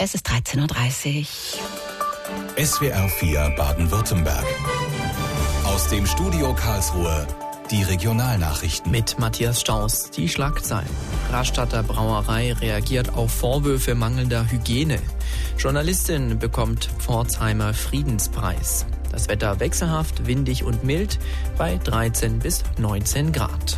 Es ist 13.30 Uhr. SWR 4 Baden-Württemberg. Aus dem Studio Karlsruhe die Regionalnachrichten. Mit Matthias Staus, die Schlagzeilen. Rastatter Brauerei reagiert auf Vorwürfe mangelnder Hygiene. Journalistin bekommt Pforzheimer Friedenspreis. Das Wetter wechselhaft, windig und mild bei 13 bis 19 Grad.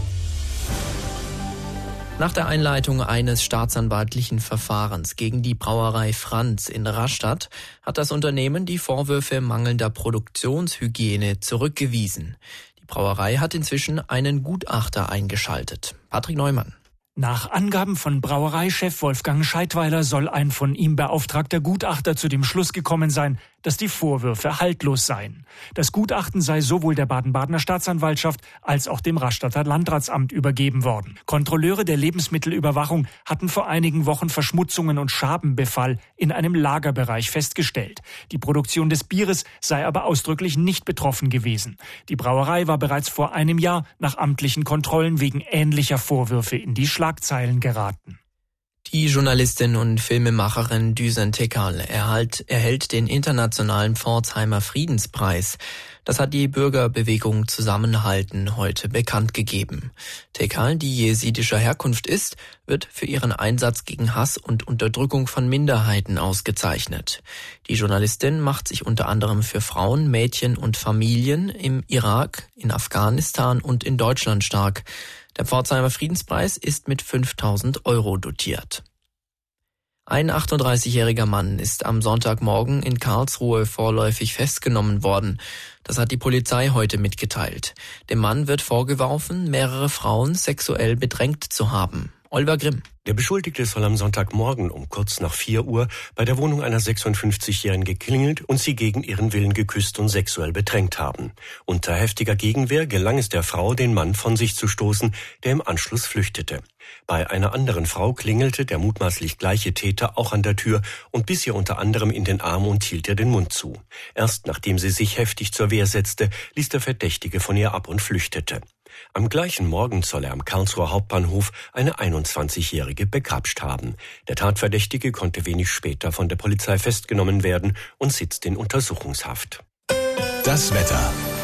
Nach der Einleitung eines staatsanwaltlichen Verfahrens gegen die Brauerei Franz in Rastatt hat das Unternehmen die Vorwürfe mangelnder Produktionshygiene zurückgewiesen. Die Brauerei hat inzwischen einen Gutachter eingeschaltet. Patrick Neumann. Nach Angaben von Brauereichef Wolfgang Scheidweiler soll ein von ihm beauftragter Gutachter zu dem Schluss gekommen sein, dass die Vorwürfe haltlos seien. Das Gutachten sei sowohl der Baden-Badener Staatsanwaltschaft als auch dem Rastatter Landratsamt übergeben worden. Kontrolleure der Lebensmittelüberwachung hatten vor einigen Wochen Verschmutzungen und Schabenbefall in einem Lagerbereich festgestellt. Die Produktion des Bieres sei aber ausdrücklich nicht betroffen gewesen. Die Brauerei war bereits vor einem Jahr nach amtlichen Kontrollen wegen ähnlicher Vorwürfe in die Schlagzeilen geraten. Die Journalistin und Filmemacherin Düsen Tekal erhält den internationalen Pforzheimer Friedenspreis. Das hat die Bürgerbewegung Zusammenhalten heute bekannt gegeben. Tekal, die jesidischer Herkunft ist, wird für ihren Einsatz gegen Hass und Unterdrückung von Minderheiten ausgezeichnet. Die Journalistin macht sich unter anderem für Frauen, Mädchen und Familien im Irak, in Afghanistan und in Deutschland stark. Der Pforzheimer Friedenspreis ist mit 5.000 € dotiert. Ein 38-jähriger Mann ist am Sonntagmorgen in Karlsruhe vorläufig festgenommen worden. Das hat die Polizei heute mitgeteilt. Dem Mann wird vorgeworfen, mehrere Frauen sexuell bedrängt zu haben. Oliver Grimm. Der Beschuldigte soll am Sonntagmorgen um kurz nach 4 Uhr bei der Wohnung einer 56-Jährigen geklingelt und sie gegen ihren Willen geküsst und sexuell bedrängt haben. Unter heftiger Gegenwehr gelang es der Frau, den Mann von sich zu stoßen, der im Anschluss flüchtete. Bei einer anderen Frau klingelte der mutmaßlich gleiche Täter auch an der Tür und biss ihr unter anderem in den Arm und hielt ihr den Mund zu. Erst nachdem sie sich heftig zur Wehr setzte, ließ der Verdächtige von ihr ab und flüchtete. Am gleichen Morgen soll er am Karlsruher Hauptbahnhof eine 21-Jährige begrapscht haben. Der Tatverdächtige konnte wenig später von der Polizei festgenommen werden und sitzt in Untersuchungshaft. Das Wetter.